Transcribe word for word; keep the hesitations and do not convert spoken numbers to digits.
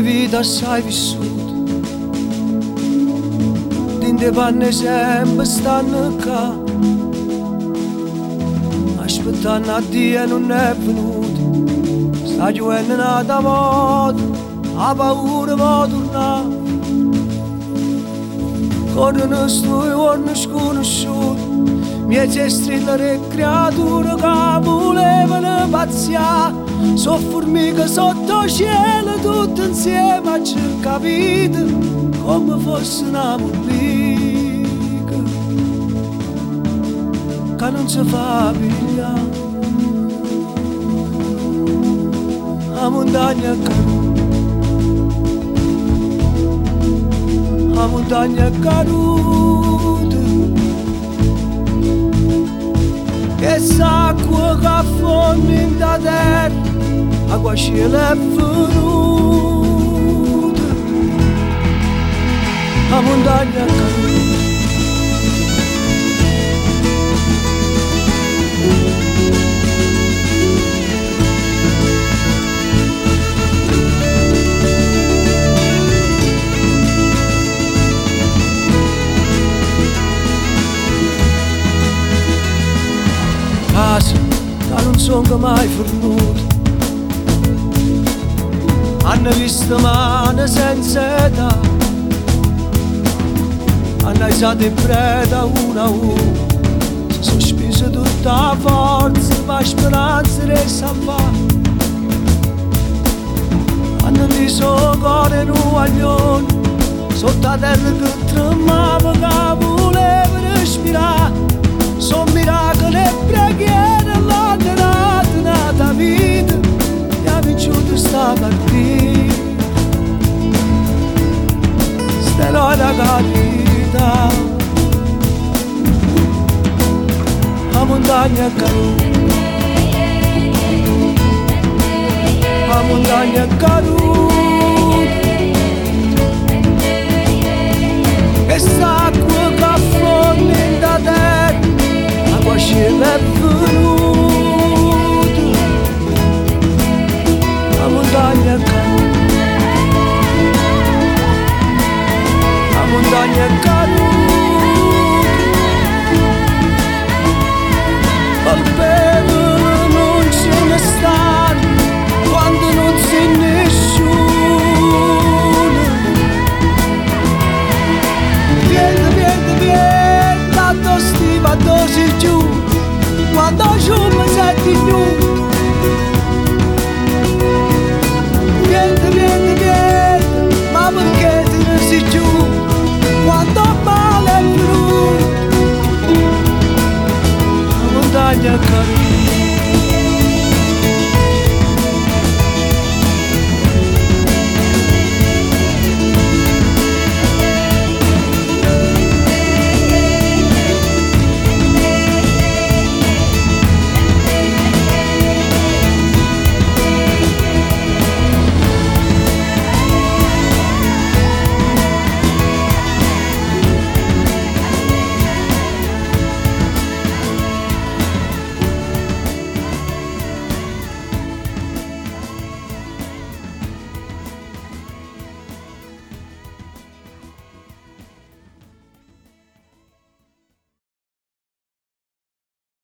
di vita assai vissuto, din de panne sempre stanno qua, aspettando a Dio non è venuto, sta giovendo nata volta, ha paura può tornare, corrono sto giorno sconosciuto, miei strillare creature che volevano pazziare, so formiche sotto cielo tutte insieme a cercare vita come fosse una formica che non si fa pigliare. La montagna è caduta, la montagna è caduta, che s'acqua che affonda in da terra, acqua cielo è venuta, la montagna è caduta. Casa che non sono mai fornuto, hanno visto mani senza età, hanno alzato in preda una a uno, si sono spese tutta la forza per speranza di salvare, hanno messo il cuore in un aglione sotto la terra che tremava, che voleva respirare. Sono miracoli e preghiere, la nata, nata vita, e ha vinciuto sta partita, stella la carità. La montagna è caduta, la montagna è caduta, e s'acqua che affonda in da terra, acqua cielo è venuta, la montagna è caduta, la montagna è caduta, colpevole non ce ne stanno quando non c'è nessuno. Vieni, vieni, vieni, tanto stima dosi giù, quando giù mi senti giù. Vieni, vieni, vieni, ma perché te ne sei giù?